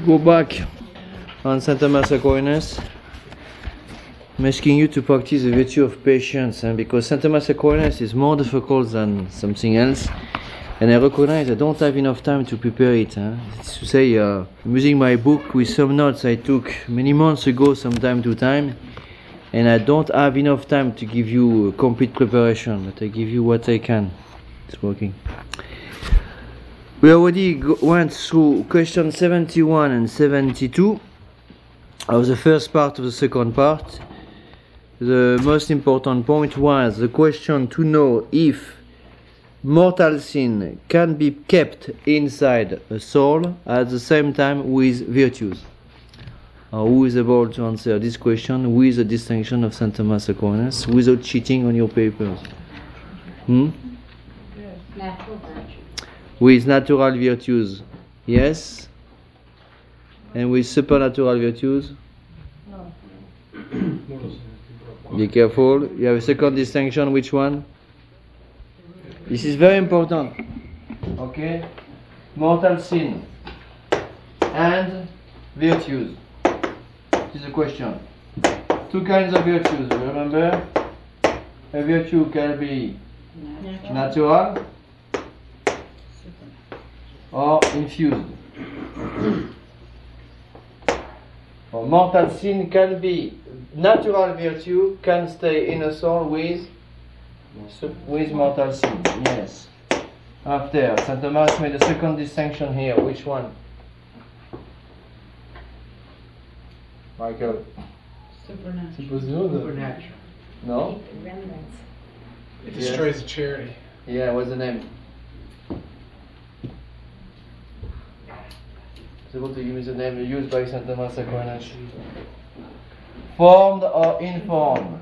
go back on Saint Thomas Aquinas. I'm asking you to practice the virtue of patience, because Saint Thomas Aquinas is more difficult than something else, and I recognize I don't have enough time to prepare it. It's to say, I'm using my book with some notes I took many months ago, from time to time, and I don't have enough time to give you a complete preparation, but I give you what I can. It's working. We already went through question 71 and 72 of the first part of the second part. The most important point was the question to know if mortal sin can be kept inside a soul at the same time with virtues. Who is able to answer this question with the distinction of Saint Thomas Aquinas without cheating on your papers? Natural virtue. With natural virtues, yes? And with supernatural virtues? No. Be careful. You have a second distinction. Which one? This is very important. Okay? Mortal sin and virtues. This is a question. Two kinds of virtues. Remember? A virtue can be natural or infused. Or mortal sin can be natural virtue, can stay in a soul with mortal sin. Yes. After, Saint Thomas made a second distinction here. Which one? Michael? Supernatural. No? Remnants. It destroys the charity. Yeah, what's the name? It's able to give me the name used by Saint Thomas Aquinas. Formed or informed?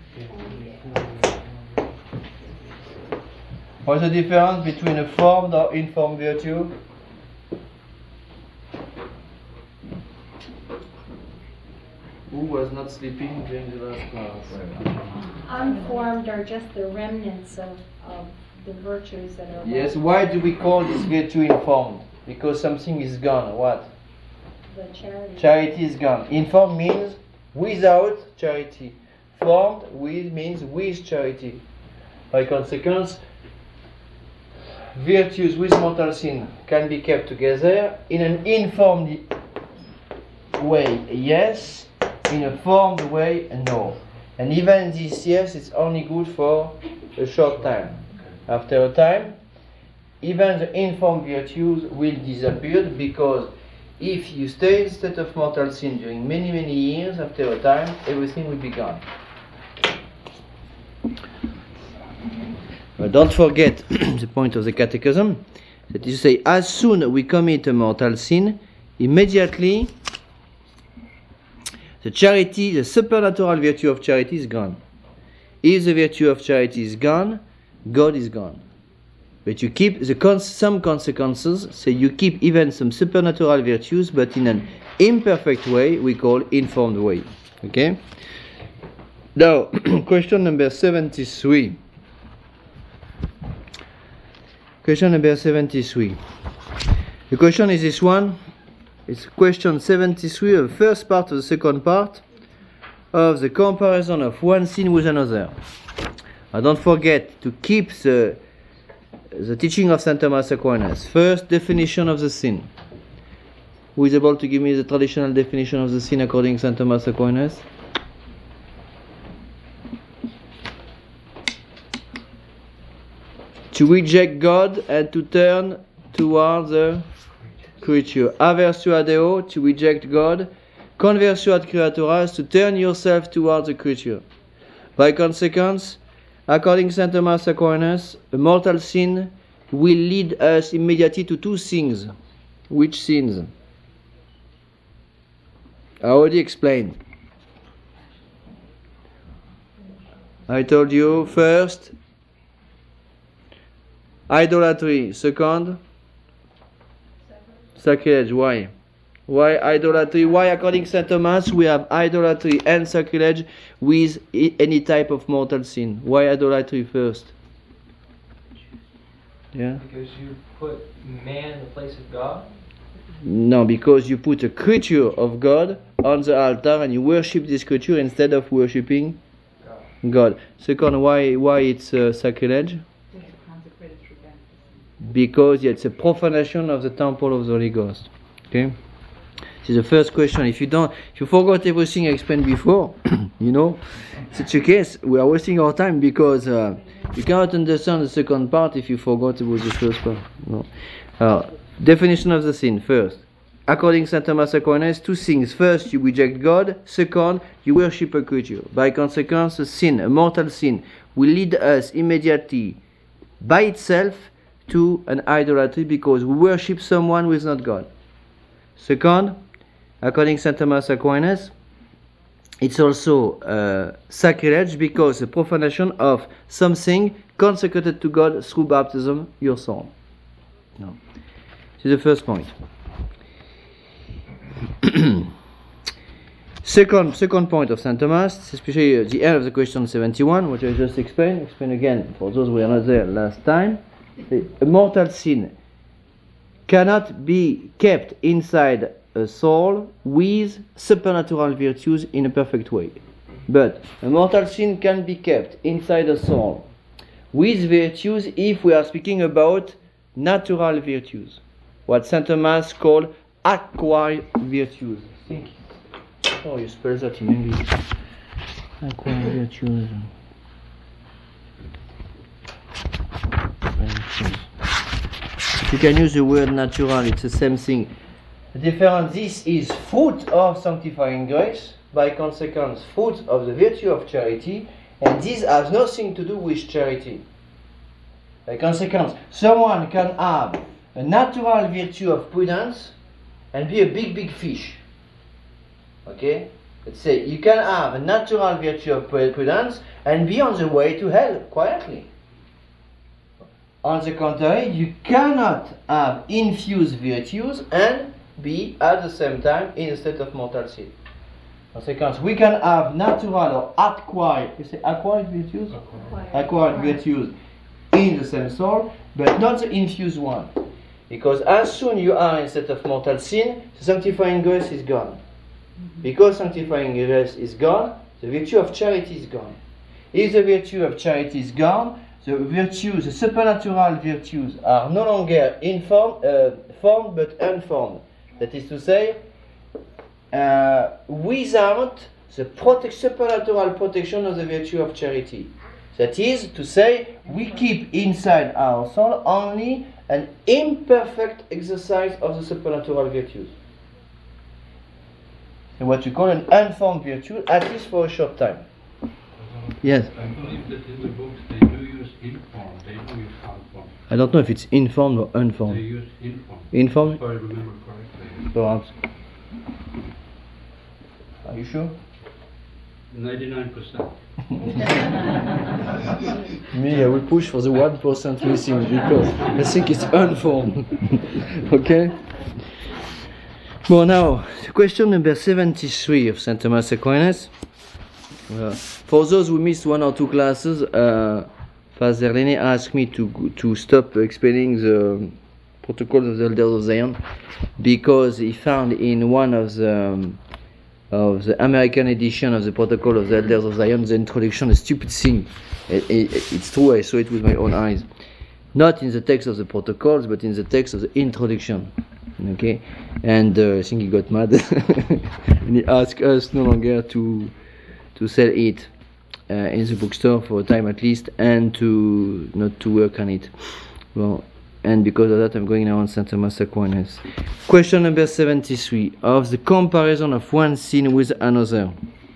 What's the difference between a formed or informed virtue? Who was not sleeping during the last class? Unformed are just the remnants of the virtues that are. Yes, why do we call this virtue informed? Because something is gone. What? The charity. Charity is gone. Informed means without charity. Formed with means with charity. By consequence, virtues with mortal sin can be kept together in an informed way, yes. In a formed way, no. And even this yes, it's only good for a short time. After a time, even the informed virtues will disappear, because if you stay in state of mortal sin during many, many years, after a time, everything will be gone. But don't forget the point of the catechism, that you say, as soon as we commit a mortal sin, immediately the charity, the supernatural virtue of charity is gone. If the virtue of charity is gone, God is gone. But you keep some consequences, so you keep even some supernatural virtues, but in an imperfect way, we call informed way. Okay? Now, question number 73. Question number 73. The question is this one. It's question 73 of the first part of the second part of the comparison of one sin with another. Don't forget to keep the teaching of Saint Thomas Aquinas. First, definition of the sin. Who is able to give me the traditional definition of the sin according to Saint Thomas Aquinas? To reject God and to turn towards the creature. Aversio ad Deo, to reject God. Conversio ad creaturas, to turn yourself towards the creature. By consequence, according to Saint Thomas Aquinas, a mortal sin will lead us immediately to two things. Which sins? I already explained. I told you, first, idolatry. Second, sacrilege. Why? Why idolatry? Why, according to Saint Thomas, we have idolatry and sacrilege with any type of mortal sin? Why idolatry first? Yeah? Because you put man in the place of God? No, because you put a creature of God on the altar and you worship this creature instead of worshipping God. Second, why it's sacrilege? Because it's a profanation of the temple of the Holy Ghost. Okay. This is the first question. If you forgot everything I explained before, you know, such a case, we are wasting our time because you cannot understand the second part if you forgot about the first part. No. Definition of the sin. First, according to Saint Thomas Aquinas, two things. First, you reject God. Second, you worship a creature. By consequence, a sin, a mortal sin, will lead us immediately by itself to an idolatry because we worship someone who is not God. Second, according to Saint Thomas Aquinas, it's also sacrilege because the profanation of something consecrated to God through baptism, your soul. No. This is the first point. Second point of Saint Thomas, especially the end of the question 71, which I just explained. Explain again for those who were not there last time. A mortal sin cannot be kept inside a soul with supernatural virtues in a perfect way. But a mortal sin can be kept inside a soul with virtues if we are speaking about natural virtues. What Saint Thomas called acquired virtues. Think. Oh, you spell that in English. Acquired virtues. You can use the word natural, it's the same thing. The difference, this is fruit of sanctifying grace, by consequence, fruit of the virtue of charity, and this has nothing to do with charity. By consequence, someone can have a natural virtue of prudence and be a big fish. Okay? Let's say you can have a natural virtue of prudence and be on the way to hell quietly. On the contrary, you cannot have infused virtues and be at the same time in a state of mortal sin. Consequence, we can have natural or acquired, you say acquired virtues? Acquired virtues in the same soul, but not the infused one. Because as soon you are in a state of mortal sin, the sanctifying grace is gone. Because sanctifying grace is gone, the virtue of charity is gone. If the virtue of charity is gone, the virtues, the supernatural virtues, are no longer formed but unformed. That is to say, without the supernatural protection of the virtue of charity. That is to say, we keep inside our soul only an imperfect exercise of the supernatural virtues. And what you call an unformed virtue, at least for a short time. Yes. I believe that in the books they do use informed, they don't use unformed. I don't know if it's informed or unformed. They use informed. Informed? If I remember correctly. Perhaps. Are you sure? 99%. Me, I will push for the 1% missing because I think it's unformed. Okay? Well, now, question number 73 of Saint Thomas Aquinas. For those who missed one or two classes, Father Lenné asked me to stop explaining the protocols of the Elders of Zion because he found in one of the American edition of the Protocol of the Elders of Zion the introduction a stupid thing. It's true, I saw it with my own eyes. Not in the text of the protocols, but in the text of the introduction. Okay, and I think he got mad and he asked us no longer to sell it in the bookstore for a time at least, and to not to work on it. Well, and because of that, I'm going now on Saint Thomas Aquinas. Question number 73 of the comparison of one sin with another.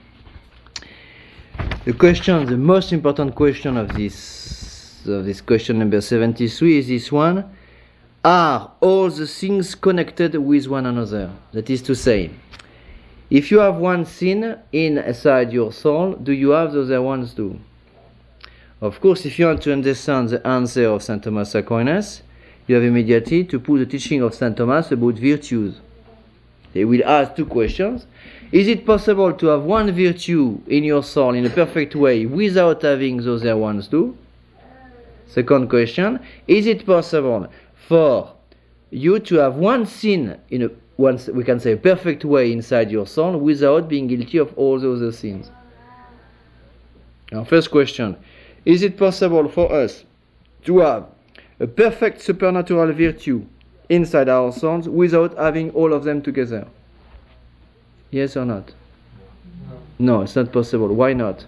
The most important question of this question number 73 is this one: are all the things connected with one another? That is to say, if you have one sin inside your soul, do you have the other ones too? Of course, if you want to understand the answer of Saint Thomas Aquinas, you have immediately to put the teaching of Saint Thomas about virtues. They will ask two questions. Is it possible to have one virtue in your soul in a perfect way without having the other ones too? Second question, is it possible for you to have one sin in a we can say perfect way inside your soul without being guilty of all the other sins. Now, first question: is it possible for us to have a perfect supernatural virtue inside our souls without having all of them together? Yes or not? No, it's not possible. Why not?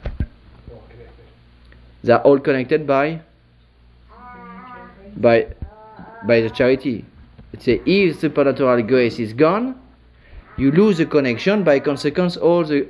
They are all connected by the charity. It's a, if supernatural grace is gone, you lose the connection. By consequence, all the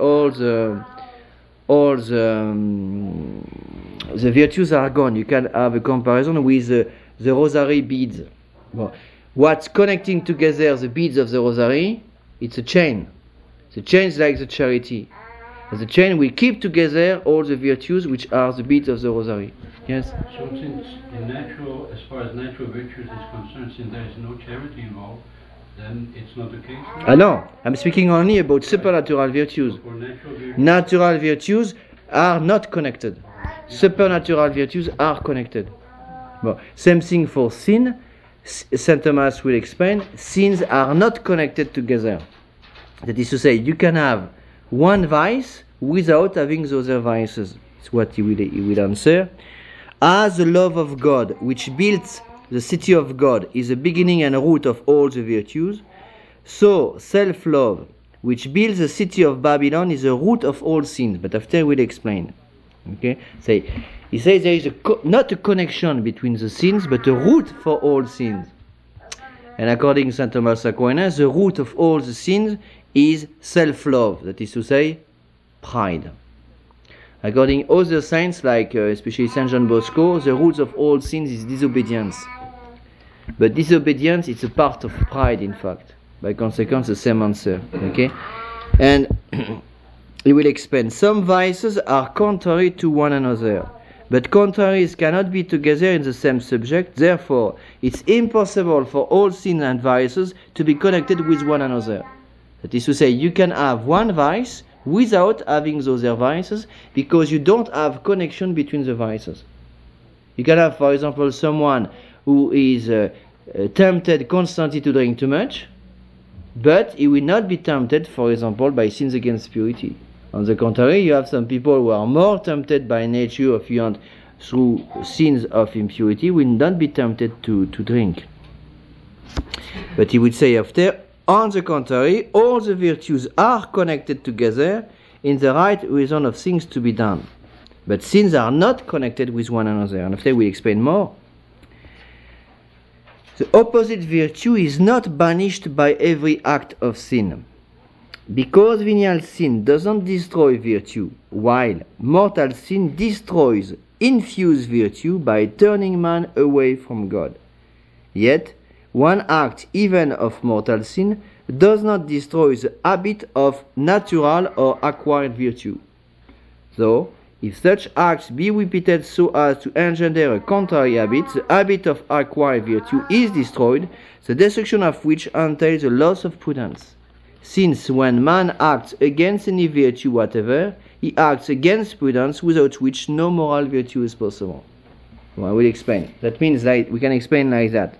virtues are gone. You can have a comparison with the rosary beads. Well, what's connecting together the beads of the rosary? It's a chain. The chain is like the charity. The chain will keep together all the virtues which are the beads of the rosary. Yes? So since in natural, as far as natural virtues is concerned, since there is no charity involved, then it's not the case? No, I'm speaking only about supernatural virtues. For natural virtues? Natural virtues are not connected. Supernatural virtues are connected. Well, same thing for sin. Saint Thomas will explain, sins are not connected together. That is to say, you can have one vice without having the other vices. It's what he will answer. As the love of God, which builds the city of God, is the beginning and root of all the virtues, so self-love, which builds the city of Babylon, is the root of all sins. But after we'll explain. Okay? He says there is not a connection between the sins, but a root for all sins. And according to Saint Thomas Aquinas, the root of all the sins is self-love, that is to say, pride. According to other saints, like especially Saint John Bosco, the root of all sins is disobedience. But disobedience is a part of pride, in fact. By consequence, the same answer. Okay? And he will explain, some vices are contrary to one another, but contraries cannot be together in the same subject. Therefore, it's impossible for all sins and vices to be connected with one another. That is to say, you can have one vice without having those other vices, because you don't have connection between the vices. You can have, for example, someone who is tempted constantly to drink too much, but he will not be tempted, for example, by sins against purity. On the contrary, you have some people who are more tempted by nature, if you want, through sins of impurity, will not be tempted to drink. But he would say after, on the contrary, all the virtues are connected together in the right reason of things to be done. But sins are not connected with one another. And after we explain more. The opposite virtue is not banished by every act of sin. Because venial sin doesn't destroy virtue, while mortal sin destroys infused virtue by turning man away from God. Yet, one act even of mortal sin does not destroy the habit of natural or acquired virtue. So, if such acts be repeated so as to engender a contrary habit, the habit of acquired virtue is destroyed, the destruction of which entails a loss of prudence. Since when man acts against any virtue whatever, he acts against prudence, without which no moral virtue is possible. Well, I will explain. That means we can explain like that.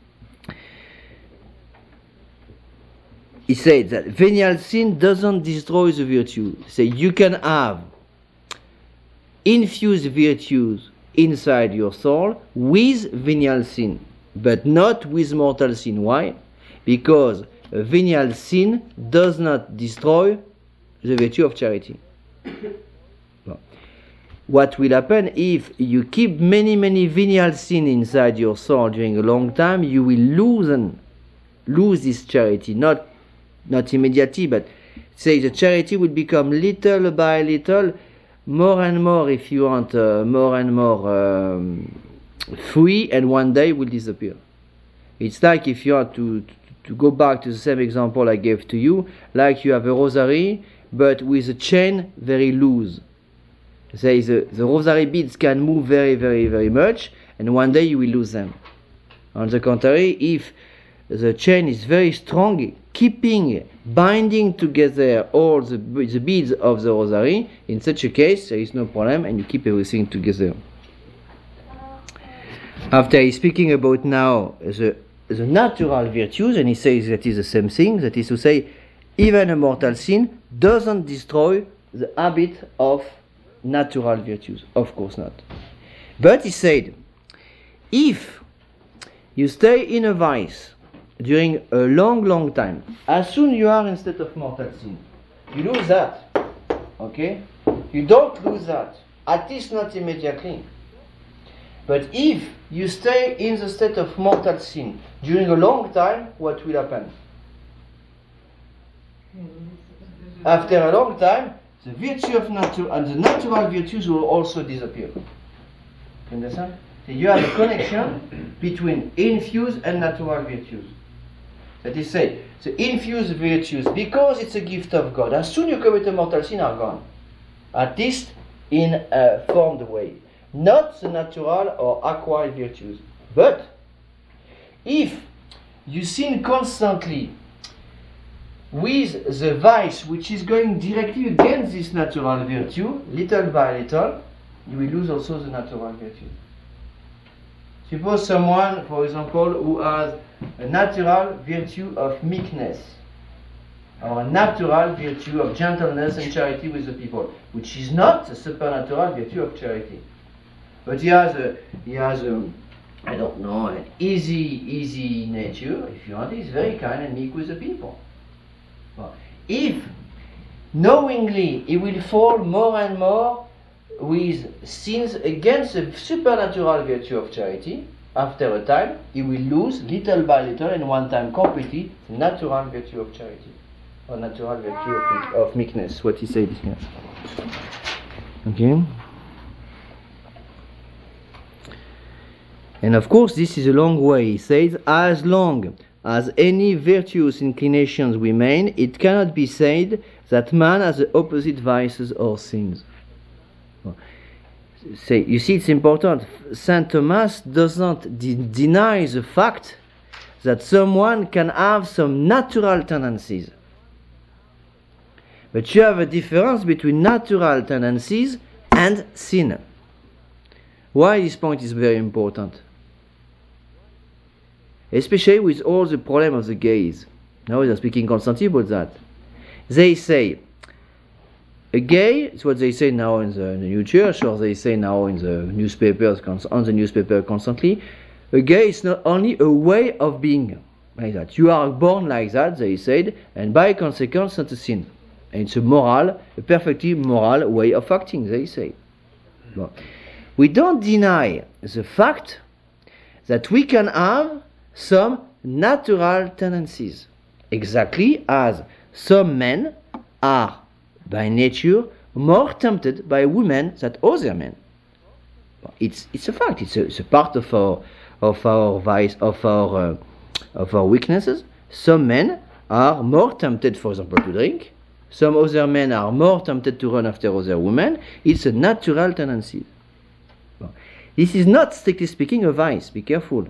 He said that venial sin doesn't destroy the virtue. So you can have infused virtues inside your soul with venial sin, but not with mortal sin. Why? Because venial sin does not destroy the virtue of charity. What will happen if you keep many venial sin inside your soul during a long time? You will lose this charity, not immediately, but say the charity will become little by little, more and more, if you want, more and more free, and one day will disappear. It's like if you want to go back to the same example I gave to you, like you have a rosary, but with a chain very loose. Say the rosary beads can move very much, and one day you will lose them. On the contrary, if the chain is very strong, binding together all the beads of the rosary, in such a case there is no problem, and you keep everything together. After he's speaking about now the the natural virtues, and he says that is the same thing, that is to say, even a mortal sin doesn't destroy the habit of natural virtues. Of course not. But he said, if you stay in a vice during a long time, as soon you are in state of mortal sin, you lose that. Okay? You don't lose that. At least not immediately. But if you stay in the state of mortal sin during a long time, what will happen? After a long time, the virtue of nature and the natural virtues will also disappear. You understand? So you have a connection between infused and natural virtues. That is say, the infused virtues, because it's a gift of God, as soon you commit a mortal sin, are gone. At least in a formed way. Not the natural or acquired virtues. But if you sin constantly with the vice which is going directly against this natural virtue, little by little, you will lose also the natural virtue. Suppose someone, for example, who has a natural virtue of meekness, or a natural virtue of gentleness and charity with the people, which is not a supernatural virtue of charity. But he has I don't know, an easy nature, if you want. He's very kind and meek with the people. Well, if knowingly he will fall more and more with sins against the supernatural virtue of charity, after a time he will lose little by little and one time completely the natural virtue of charity, or natural virtue of meekness, what he said here. Okay? And of course, this is a long way. He says, as long as any virtuous inclinations remain, it cannot be said that man has the opposite vices or sins. Say, you see, it's important. Saint Thomas doesn't deny the fact that someone can have some natural tendencies. But you have a difference between natural tendencies and sin. Why this point is very important? Especially with all the problem of the gays. Now they're speaking constantly about that. They say, a gay, it's what they say now in the new church, or they say now in the newspapers, on the newspaper constantly, a gay is not only a way of being like that. You are born like that, they said, and by consequence not a sin. And it's a perfectly moral way of acting, they say. Well, we don't deny the fact that we can have some natural tendencies, exactly as some men are by nature more tempted by women than other men. It's a fact. It's a part of our vice, of our weaknesses. Some men are more tempted, for example, to drink. Some other men are more tempted to run after other women. It's a natural tendency. This is not, strictly speaking, a vice. Be careful.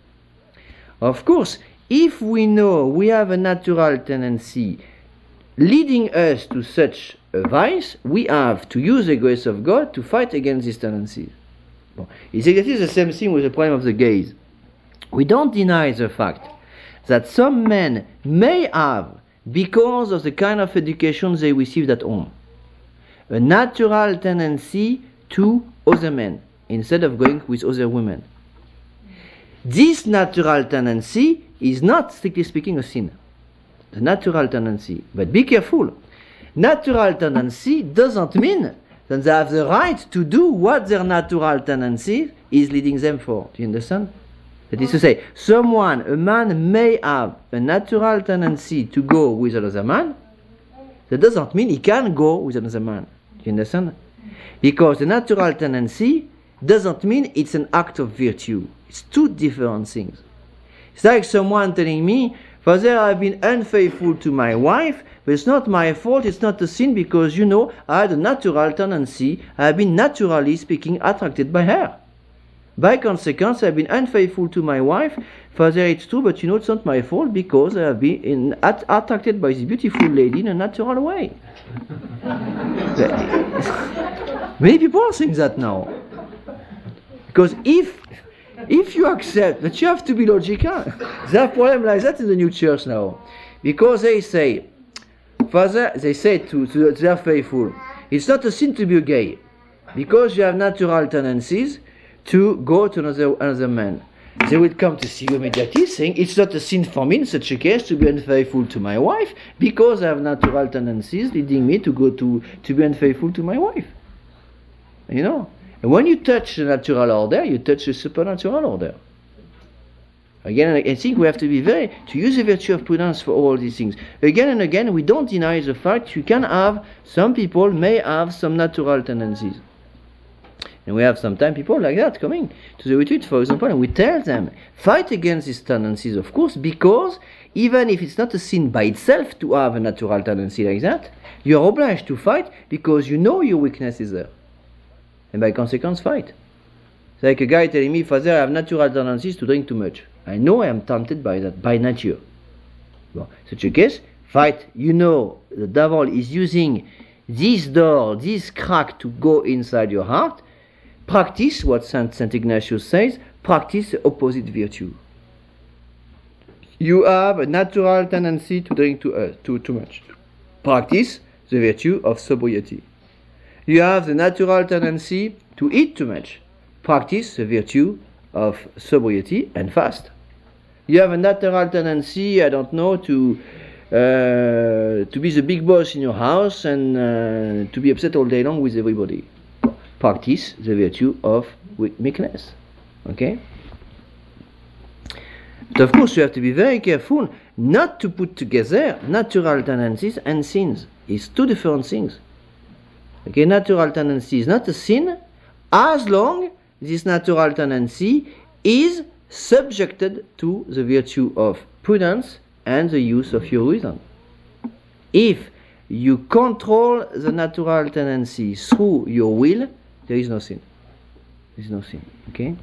Of course, if we know we have a natural tendency leading us to such a vice, we have to use the grace of God to fight against these tendencies. It's exactly the same thing with the problem of the gays. We don't deny the fact that some men may have, because of the kind of education they received at home, a natural tendency to other men instead of going with other women. This natural tendency is not, strictly speaking, a sin. The natural tendency. But be careful. Natural tendency doesn't mean that they have the right to do what their natural tendency is leading them for. Do you understand? That is to say, a man may have a natural tendency to go with another man. That doesn't mean he can go with another man. Do you understand? Because the natural tendency doesn't mean it's an act of virtue. It's two different things. It's like someone telling me, Father, I've been unfaithful to my wife, but it's not my fault, it's not a sin, because, I had a natural tendency, I've been naturally speaking attracted by her. By consequence, I've been unfaithful to my wife. Father, it's true, but it's not my fault, because I have been attracted by this beautiful lady in a natural way. Many people are saying that now. Because if If you accept, but you have to be logical. They have problem like that in the new church now. Because they say, Father, they say to their faithful, it's not a sin to be gay. Because you have natural tendencies to go to another man. They will come to see you immediately saying, it's not a sin for me in such a case to be unfaithful to my wife, because I have natural tendencies leading me to be unfaithful to my wife. You know? And when you touch the natural order, you touch the supernatural order. Again, I think we have to be to use the virtue of prudence for all these things. Again and again, we don't deny the fact you can have, some people may have some natural tendencies. And we have sometimes people like that coming to the retreat, for example, and we tell them, fight against these tendencies, of course, because even if it's not a sin by itself to have a natural tendency like that, you are obliged to fight because you know your weakness is there. And by consequence, fight. It's like a guy telling me, Father, I have natural tendencies to drink too much. I know I am tempted by that, by nature. Well, such a case, fight. You know the devil is using this door, this crack to go inside your heart. Practice what Saint Ignatius says, practice the opposite virtue. You have a natural tendency to drink too much. Practice the virtue of sobriety. You have the natural tendency to eat too much. Practice the virtue of sobriety and fast. You have a natural tendency, I don't know, to be the big boss in your house and to be upset all day long with everybody. Practice the virtue of meekness. Okay? But of course, you have to be very careful not to put together natural tendencies and sins. It's two different things. Okay, natural tendency is not a sin as long this natural tendency is subjected to the virtue of prudence and the use of your reason. If you control the natural tendency through your will, there is no sin. There is no sin. Okay?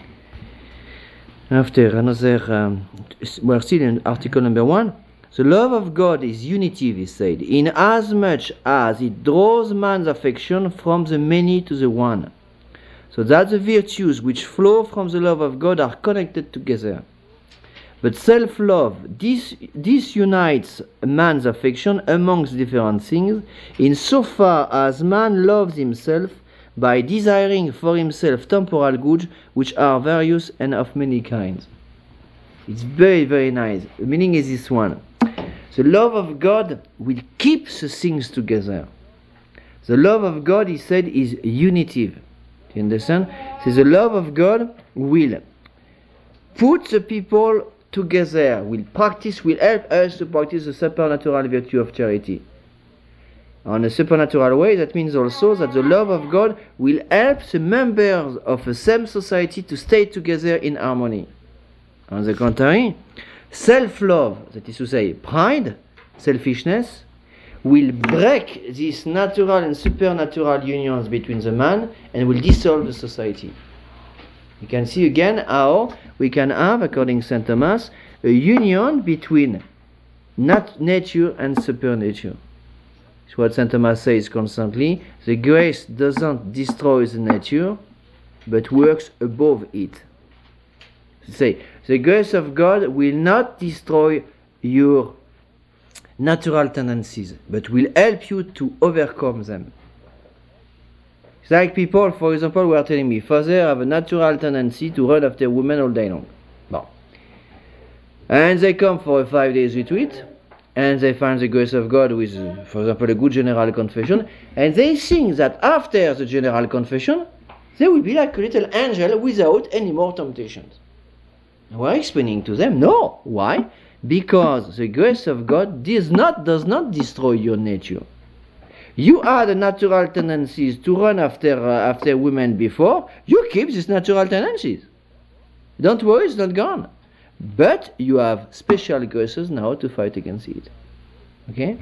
After another, we're still in article number 1. The love of God is unity, we said, in as much as it draws man's affection from the many to the one, so that the virtues which flow from the love of God are connected together. But self-love disunites man's affection amongst different things, in so far as man loves himself by desiring for himself temporal goods which are various and of many kinds. It's very, very nice. The meaning is this one. The love of God will keep the things together. The love of God, he said, is unitive. Do you understand? So the love of God will put the people together, will help us to practice the supernatural virtue of charity. On a supernatural way, that means also that the love of God will help the members of the same society to stay together in harmony. On the contrary, self-love, that is to say, pride, selfishness, will break these natural and supernatural unions between the man and will dissolve the society. You can see again how we can have, according to St. Thomas, a union between nature and supernature. It's what St. Thomas says constantly. The grace doesn't destroy the nature, but works above it. Say, the grace of God will not destroy your natural tendencies, but will help you to overcome them. It's like people, for example, who are telling me, Father, I have a natural tendency to run after women all day long. Bon. And they come for a 5 days retreat, and they find the grace of God with, for example, a good general confession, and they think that after the general confession, they will be like a little angel without any more temptations. We're explaining to them, no. Why? Because the grace of God does not destroy your nature. You had the natural tendencies to run after women before. You keep these natural tendencies. Don't worry, it's not gone. But you have special graces now to fight against it. Okay?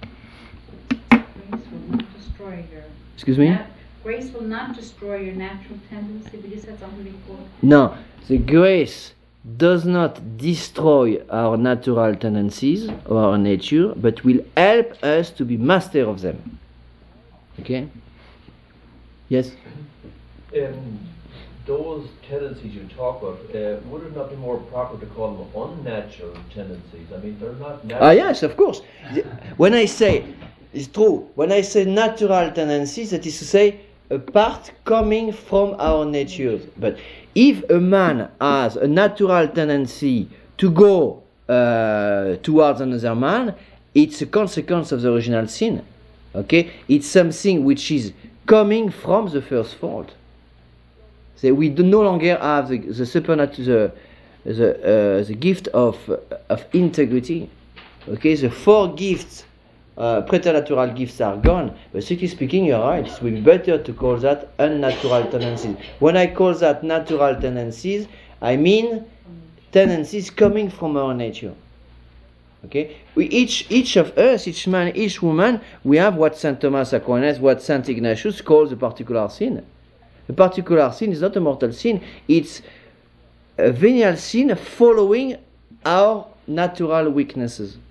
Grace will not destroy your... Excuse me? Grace will not destroy your natural tendency. We just said something before. No, the grace does not destroy our natural tendencies or our nature, but will help us to be master of them. Okay? Yes? those tendencies you talk about, would it not be more proper to call them unnatural tendencies? I mean, they're not natural. Yes, of course. When I say, it's true, when I say natural tendencies, that is to say, a part coming from our nature. But if a man has a natural tendency to go towards another man, it's a consequence of the original sin. Okay? It's something which is coming from the first fault. So we do no longer have the supernatural, the gift of integrity. Okay, the 4 gifts, preternatural gifts are gone. But strictly speaking, you're right. It would be better to call that unnatural tendencies. When I call that natural tendencies, I mean tendencies coming from our nature. Okay, we each of us, each man, each woman, we have what Saint Thomas Aquinas, what Saint Ignatius calls a particular sin. A particular sin is not a mortal sin, it's a venial sin following our natural weaknesses. Do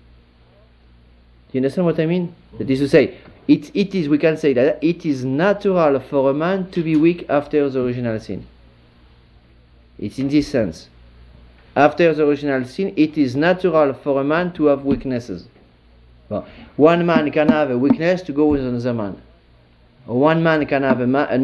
you understand what I mean? That is to say, it is, we can say that it is natural for a man to be weak after the original sin. It's in this sense. After the original sin, it is natural for a man to have weaknesses. Well, one man can have a weakness to go with another man. One man can have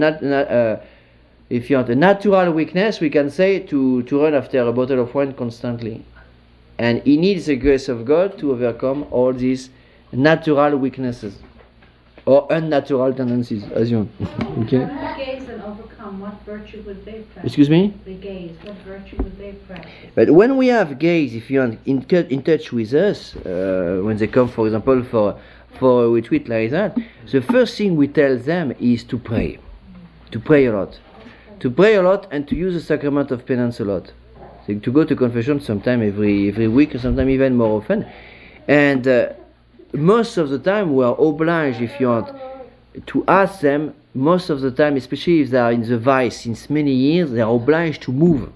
if you want a natural weakness, we can say to run after a bottle of wine constantly. And he needs the grace of God to overcome all these natural weaknesses or unnatural tendencies, as you want. Okay? If the gaze and overcome, what virtue would they practice? Excuse me? The gaze, what virtue would they practice? But when we have gays, if you want, in touch with us, when they come, for example, for a retreat like that, the first thing we tell them is to pray a lot, and to use the sacrament of penance a lot. So to go to confession sometime every week, or sometime even more often, and most of the time we are obliged, if you want, to ask them. Most of the time, especially if they are in the vice since many years, they are obliged to move.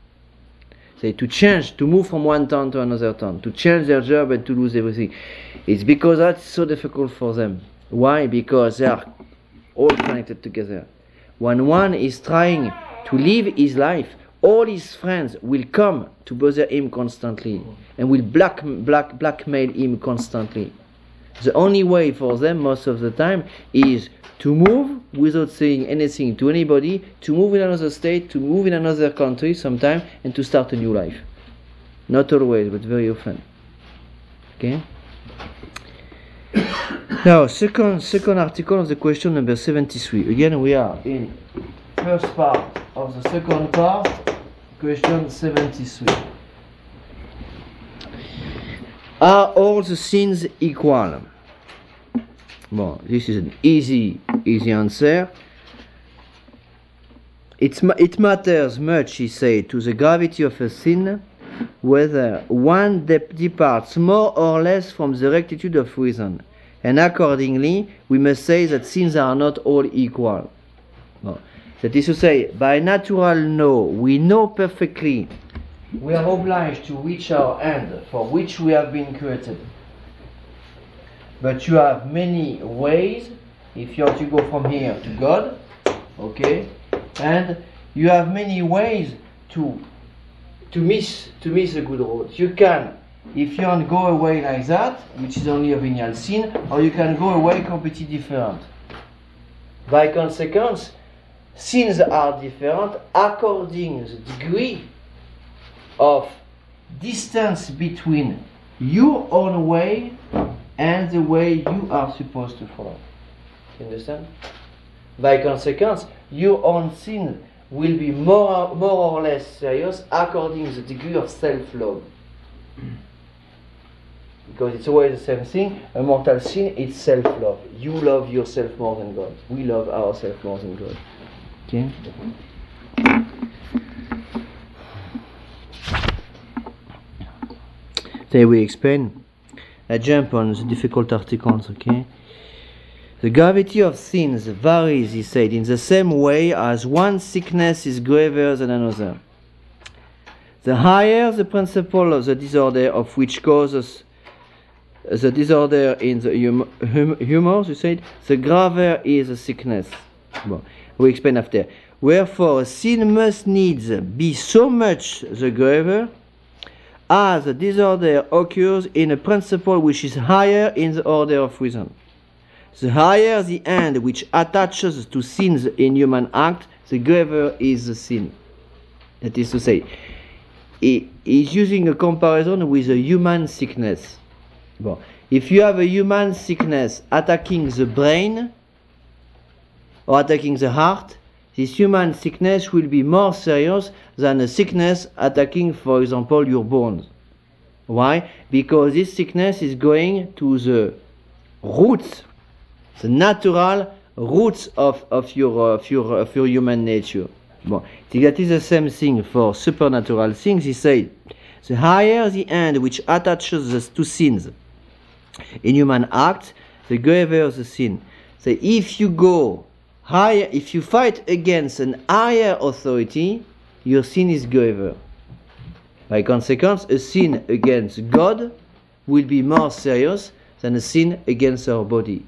Say to change, to move from one town to another town, to change their job and to lose everything. It's because that's so difficult for them. Why? Because they are all connected together. When one is trying to live his life, all his friends will come to bother him constantly and will blackmail him constantly. The only way for them most of the time is to move without saying anything to anybody, to move in another state, to move in another country sometime, and to start a new life. Not always, but very often. Okay? Now, second article of the question number 73. Again, we are in first part of the second part, question 73. Are all the sins equal? Well, this is an easy answer. It matters much, he said, to the gravity of a sin, whether one departs more or less from the rectitude of reason. And accordingly, we must say that sins are not all equal. Well, that is to say, by natural law, we know perfectly we are obliged to reach our end for which we have been created. But you have many ways if you want to go from here to God, okay? And you have many ways to miss a good road. You can, if you want to go away like that, which is only a venial sin, or you can go away completely different. By consequence, sins are different according to the degree of distance between your own way and the way you are supposed to follow. You understand? By consequence, your own sin will be more or less serious according to the degree of self-love. Because it's always the same thing. A mortal sin is self-love. You love yourself more than God. We love ourselves more than God. Okay? So we explain. I jump on the difficult articles, okay? The gravity of sins varies, he said, in the same way as one sickness is graver than another. The higher the principle of the disorder of which causes the disorder in the humors, you said, the graver is the sickness. Well, we explain after. Wherefore, sin must needs be so much the graver as the disorder occurs in a principle which is higher in the order of reason. The higher the end which attaches to sins in human act, the graver is the sin. That is to say, he is using a comparison with a human sickness. Bon. If you have a human sickness attacking the brain or attacking the heart, this human sickness will be more serious than a sickness attacking, for example, your bones. Why? Because this sickness is going to the roots, the natural roots of your human nature. Bon. That is the same thing for supernatural things. He said, the higher the end which attaches to sins in human acts, the graver the sin. So if you go higher, if you fight against an higher authority, your sin is graver. By consequence, a sin against God will be more serious than a sin against our body.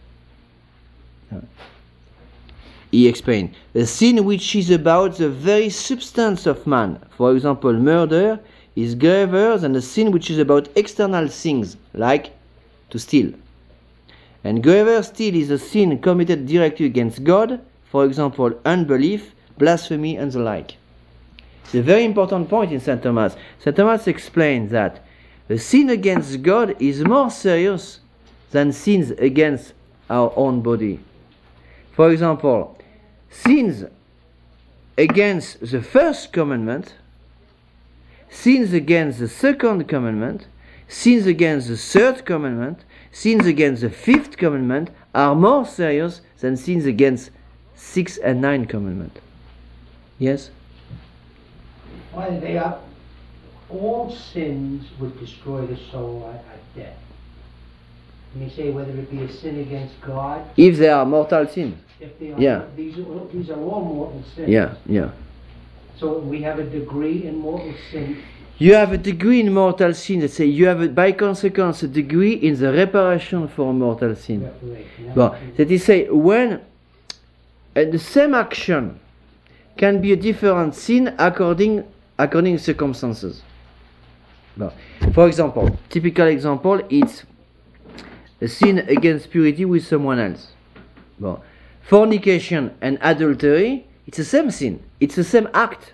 He explained, a sin which is about the very substance of man, for example murder, is graver than a sin which is about external things, like to steal. And graver still is a sin committed directly against God, for example unbelief, blasphemy and the like. It's a very important point in St. Thomas. St. Thomas explains that a sin against God is more serious than sins against our own body. For example, sins against the first commandment, sins against the second commandment, sins against the third commandment, sins against the fifth commandment are more serious than sins against 6 and 9 commandments. Yes? Why they are, all sins would destroy the soul at death. And you say whether it be a sin against God. If they are mortal sins. If they are, Yeah. These are all mortal sins. Yeah. So we have a degree in mortal sin. You have a degree in mortal sin. Let's say you have, by consequence, a degree in the reparation for mortal sin. Reparation. Well, that is say, when the same action can be a different sin according to circumstances. Well, for example, typical example, it's a sin against purity with someone else. Well, fornication and adultery, it's the same sin. It's the same act.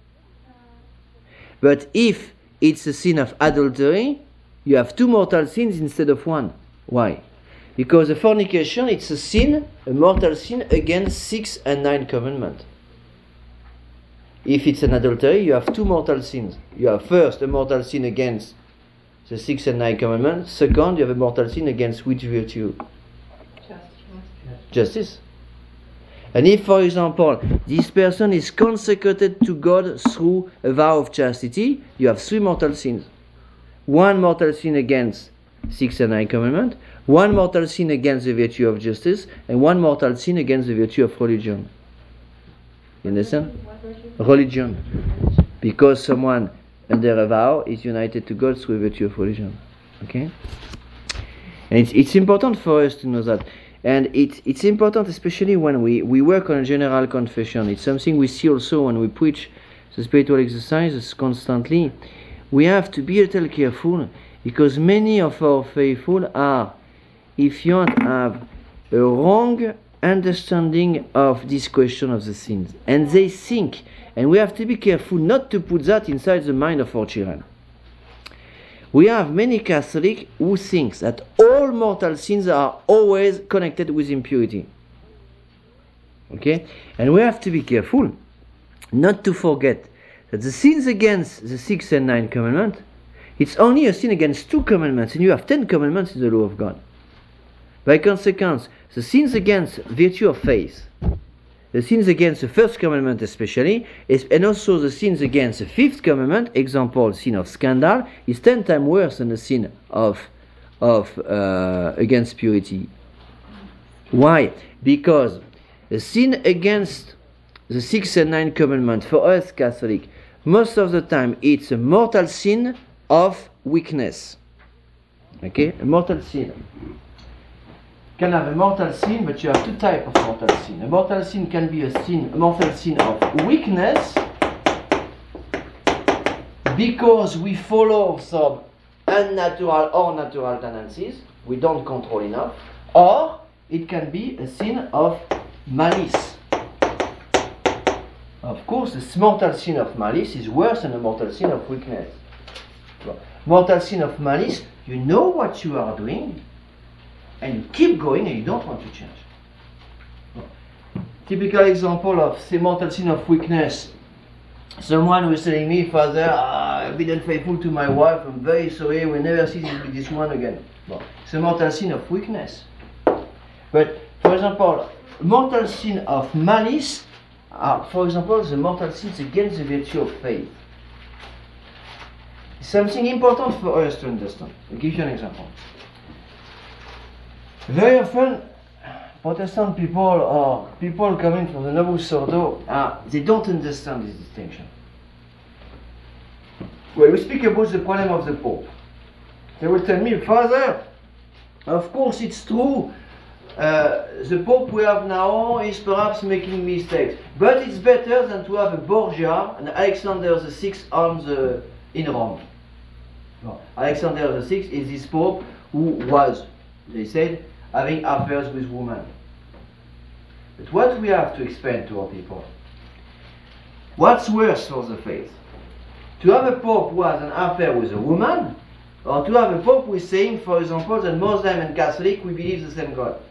But if it's a sin of adultery, you have 2 mortal sins instead of 1. Why? Because the fornication, it's a sin, a mortal sin against 6 and 9 commandments. If it's an adultery, you have 2 mortal sins. You have first a mortal sin against the 6 and 9 commandments. Second, you have a mortal sin against which virtue? Justice. And if, for example, this person is consecrated to God through a vow of chastity, you have 3 mortal sins. 1 mortal sin against 6 and 9 commandments, 1 mortal sin against the virtue of justice, and 1 mortal sin against the virtue of religion. You understand? Religion. Because someone under a vow is united to God through a virtue of religion. Okay? And it's important for us to know that. And it's important, especially when we work on a general confession. It's something we see also when we preach the spiritual exercises constantly. We have to be a little careful, because many of our faithful are, if you want, have a wrong understanding of this question of the sins. And they think, and we have to be careful not to put that inside the mind of our children. We have many Catholics who think that all mortal sins are always connected with impurity. Okay? And we have to be careful not to forget that the sins against the 6 and 9 commandments, it's only a sin against 2 commandments, and you have 10 commandments in the law of God. By consequence, the sins against virtue of faith, the sins against the first commandment especially, and also the sins against the 5th commandment, example, sin of scandal, is 10 times worse than the sin of against purity. Why? Because the sin against the 6 and 9 commandments, for us Catholic, most of the time it's a mortal sin of weakness. Okay? A mortal sin. can have a mortal sin, but you have two types of mortal sin. A mortal sin can be a mortal sin of weakness, because we follow some unnatural or natural tendencies, we don't control enough, or it can be a sin of malice. Of course, the mortal sin of malice is worse than a mortal sin of weakness. Mortal sin of malice, you know what you are doing, and you keep going and you don't want to change. Typical example of the mortal sin of weakness. Someone who is telling me, Father, I've been unfaithful to my wife, I'm very sorry, we'll never see this one again. It's a mortal sin of weakness. But, for example, mortal sin of malice are, for example, the mortal sins against the virtue of faith. Something important for us to understand. I'll give you an example. Very often, Protestant people or people coming from the Novus Ordo, they don't understand this distinction. When we speak about the problem of the Pope, they will tell me, Father, of course it's true, the Pope we have now is perhaps making mistakes, but it's better than to have a Borgia and Alexander VI in Rome. Alexander VI is this Pope who was, they said, having affairs with women. But what we have to explain to our people, what's worse for the faith? To have a Pope who has an affair with a woman, or to have a Pope who is saying, for example, that Muslim and Catholic, we believe the same God?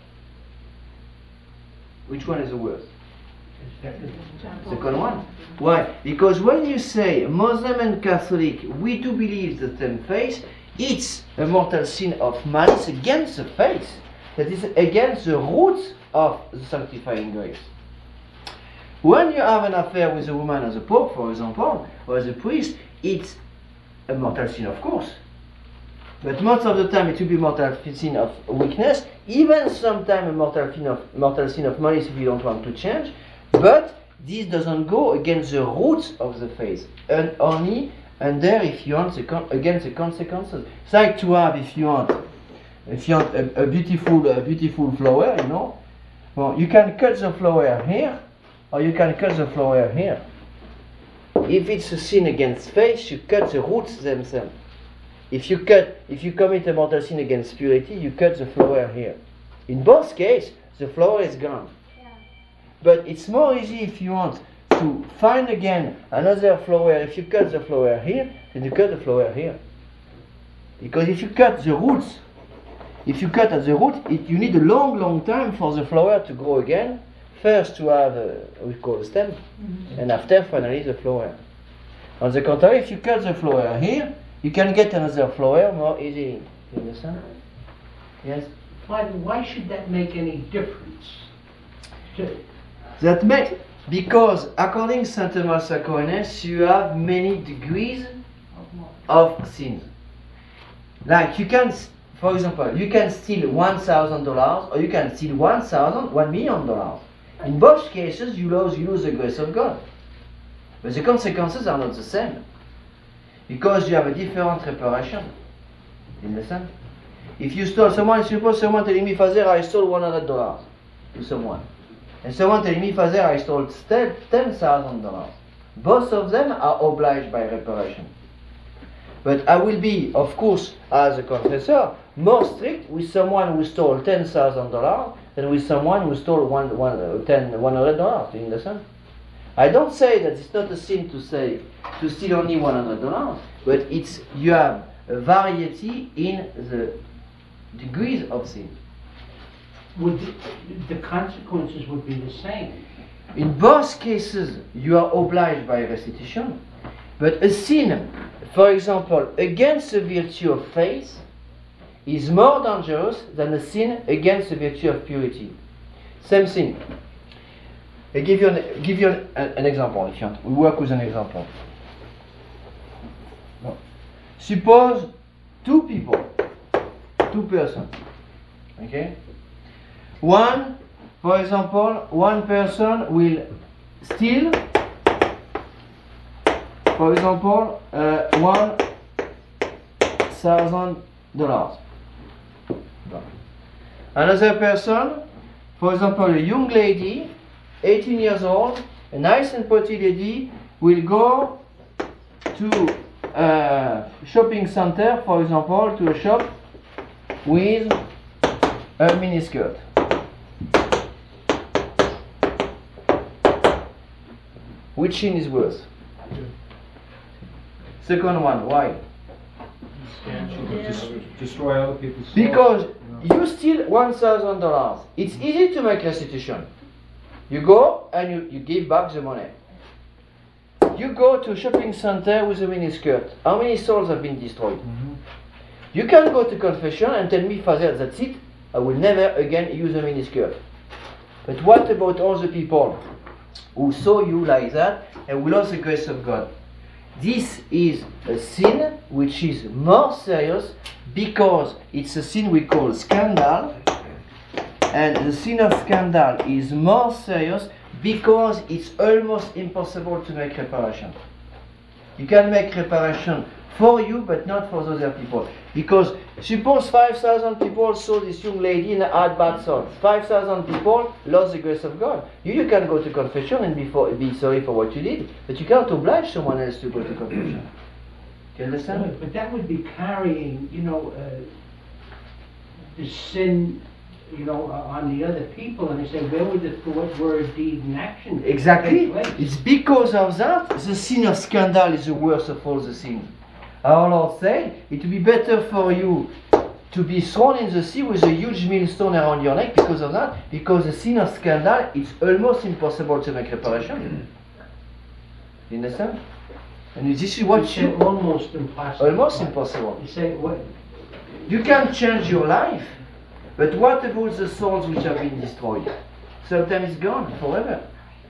Which one is the worst? Second one. Why? Because when you say Muslim and Catholic, we do believe the same faith, it's a mortal sin of malice against the faith. That is against the roots of the sanctifying grace. When you have an affair with a woman as a Pope, for example, or as a priest, it's a mortal sin, of course. But most of the time it will be mortal sin of weakness, even sometimes a mortal sin of malice if you don't want to change. But this doesn't go against the roots of the faith, and only under, if you want, against the consequences. It's like to have, if you want a beautiful flower, you know. Well, you can cut the flower here, or you can cut the flower here. If it's a sin against faith, you cut the roots themselves. If you commit a mortal sin against purity, you cut the flower here. In both cases, the flower is gone. But it's more easy if you want to find again another flower. If you cut the flower here, then you cut the flower here. Because if you cut the roots, if you cut at the root, you need a long time for the flower to grow again. First to have we call a stem, and after finally the flower. On the contrary, if you cut the flower here, you can get another flower more easily. You understand? Yes? Father, why should that make any difference? That makes, because according to Saint Thomas Aquinas, you have many degrees of sins. Like you can, for example, you can steal $1,000 or you can steal $1 million. In both cases, you lose the grace of God. But the consequences are not the same. Because you have a different reparation. You understand? If you stole someone, suppose someone telling me, Father, I stole $100 to someone. And someone telling me, Father, I stole $10,000. Both of them are obliged by reparation. But I will be, of course, as a confessor, more strict with someone who stole $10,000 than with someone who stole $100. Do you understand? I don't say that it's not a sin to steal only $100, but it's you have a variety in the degrees of sin. The consequences would be the same. In both cases, you are obliged by restitution, but a sin, for example, against the virtue of faith, is more dangerous than a sin against the virtue of purity. Same thing. I give you an example. If you want, we work with an example. No. Suppose two persons. Okay. One, for example, one person will steal, for example, $1,000. Another person, for example, a young lady, 18 years old, a nice and pretty lady, will go to a shopping center, for example, to a shop with a miniskirt. Which sin is worse? Second one, why? Destroy other people's souls. Because you steal $1,000. It's easy to make restitution. You go and you give back the money. You go to a shopping center with a miniskirt. How many souls have been destroyed? You can go to confession and tell me, Father, that's it. I will never again use a miniskirt. But what about all the people who saw you like that and who lost the grace of God? This is a sin which is more serious because it's a sin we call scandal, and the sin of scandal is more serious because it's almost impossible to make reparation. You can make reparation for you but not for those other people, because suppose 5,000 people saw this young lady and had bad thoughts. 5,000 people lost the grace of God. You can go to confession and be sorry for what you did, but you can't oblige someone else to go to confession. Do you understand? But that would be carrying, the sin, on the other people, and they say, where would the thought, word, deed, and action Exactly. take place? It's because of that the sin of scandal is the worst of all the sins. Our Lord said, it would be better for you to be thrown in the sea with a huge millstone around your neck because of that, because the sin of scandal, it's almost impossible to make reparation. You understand? And this is what You say almost impossible. almost impossible. You say, what? You can change your life, but what about the souls which have been destroyed? Sometimes it's gone forever.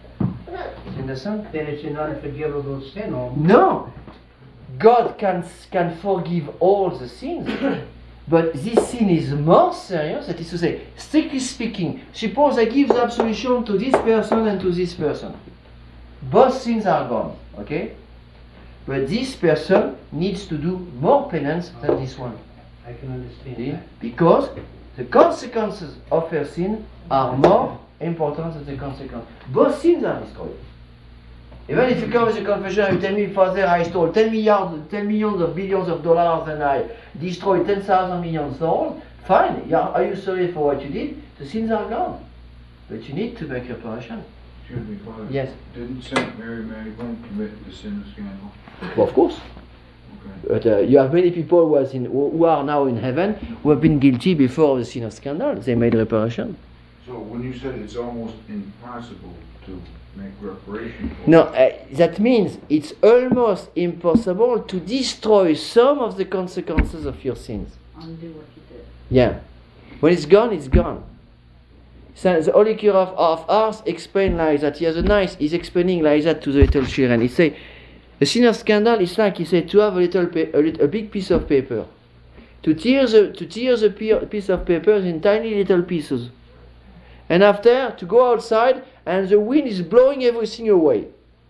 You understand? Then it's an unforgivable sin almost. No! God can forgive all the sins, but this sin is more serious. That is to say, strictly speaking, suppose I give the absolution to this person and to this person. Both sins are gone, okay? But this person needs to do more penance than this one. I can understand See? that. Because the consequences of her sin are more important than the consequences. Both sins are destroyed. Even if you come with a confession and you tell me, Father, I stole 10 millions of billions of dollars and I destroyed 10,000 million souls, fine. Are you sorry for what you did? The sins are gone. But you need to make reparation. Excuse me, Father. Yes. Didn't Saint Mary Magdalene commit the sin of scandal? Well, of course. Okay. But you have many people who are now in heaven who have been guilty before the sin of scandal. They made reparation. So when you said it's almost impossible to make reparation for No, that means it's almost impossible to destroy some of the consequences of your sins. Undo what you did. Yeah. When it's gone, it's gone. So the Holy Cure of Ars explains like that. He's explaining like that to the little children. He say, the sin of scandal is like, he said, to have a big piece of paper. To tear the piece of paper in tiny little pieces. And after, to go outside, and the wind is blowing everything away.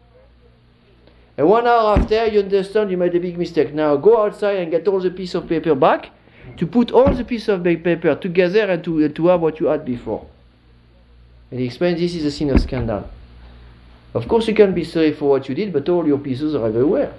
And 1 hour after, you understand you made a big mistake. Now go outside and get all the piece of paper back, to put all the piece of paper together and to have what you had before. And he explains this is a sin of scandal. Of course you can be sorry for what you did, but all your pieces are everywhere,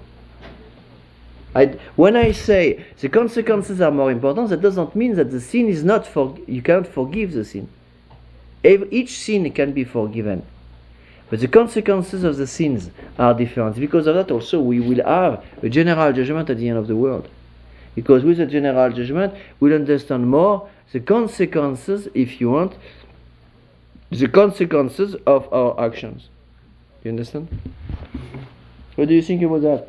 When I say the consequences are more important, that doesn't mean that the sin is not you can't forgive the sin. Each sin can be forgiven. But the consequences of the sins are different. Because of that also we will have a general judgment at the end of the world. Because with the general judgment we'll understand more the consequences, if you want, the consequences of our actions. You understand? What do you think about that?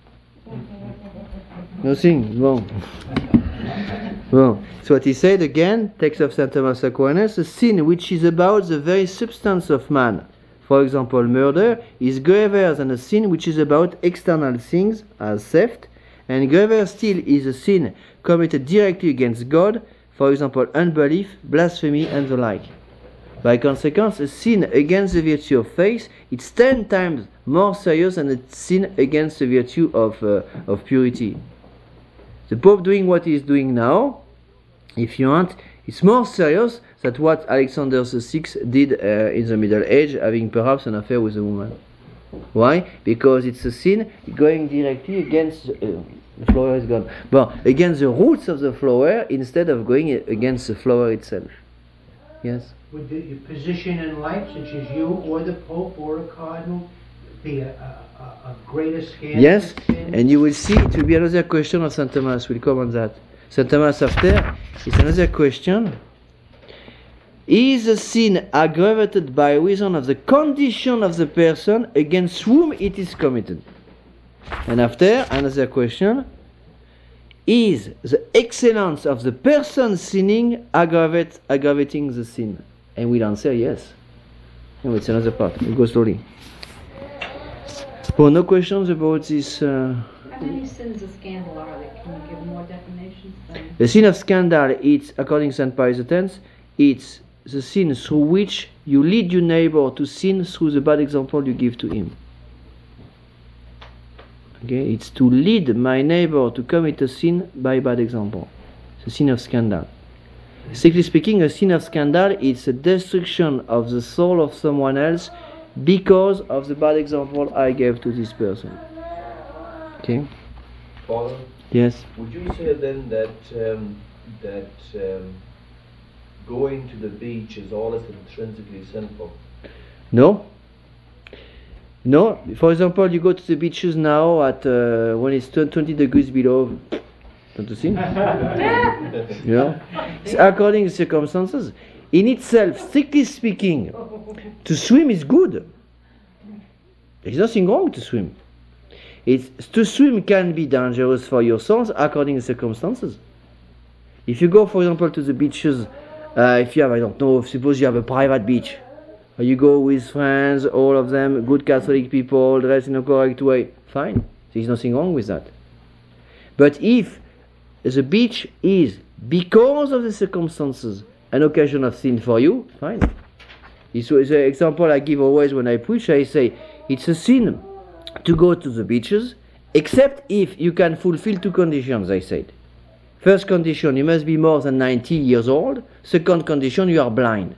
Nothing? Wrong. Well, so what he said again, text of St. Thomas Aquinas, a sin which is about the very substance of man, for example murder, is graver than a sin which is about external things, as theft, and graver still is a sin committed directly against God, for example unbelief, blasphemy, and the like. By consequence, a sin against the virtue of faith is 10 times more serious than a sin against the virtue of purity. The Pope doing what he is doing now, if you want, It's more serious than what Alexander VI did in the Middle Age, having perhaps an affair with a woman. Why? Because it's a sin going directly against the flower is gone. But against the roots of the flower instead of going against the flower itself. Yes? Would your position in life, such as you or the Pope or a cardinal, be a greater scandal? Yes, and you will see it will be another question of St. Thomas. We'll come on that. St. Thomas after, it's another question. Is a sin aggravated by reason of the condition of the person against whom it is committed? And after, another question. Is the excellence of the person sinning aggravating the sin? And we'll answer yes. No, it's another part. We'll go slowly. Well, no questions about this? How many sins of scandal are there? Can you give more definitions? The sin of scandal, it's, according to St. Pius X, it's the sin through which you lead your neighbor to sin through the bad example you give to him. Okay, it's to lead my neighbor to commit a sin by bad example. The sin of scandal. Strictly speaking, a sin of scandal is a destruction of the soul of someone else because of the bad example I gave to this person. Okay? Father, Yes? would you say then that going to the beach is always intrinsically sinful? No? No. For example, you go to the beaches now at when it's 20 degrees below. Don't you think? You know? It's according to circumstances. In itself, strictly speaking, to swim is good. There's nothing wrong to swim. To swim can be dangerous for your souls according to circumstances. If you go, for example, to the beaches, if you have, I don't know, suppose you have a private beach, or you go with friends, all of them, good Catholic people, dressed in a correct way, fine. There's nothing wrong with that. But if the beach is, because of the circumstances, an occasion of sin for you, fine. This is the example I give always when I preach. I say, it's a sin to go to the beaches, except if you can fulfill two conditions, I said. First condition, you must be more than 90 years old. Second condition, you are blind.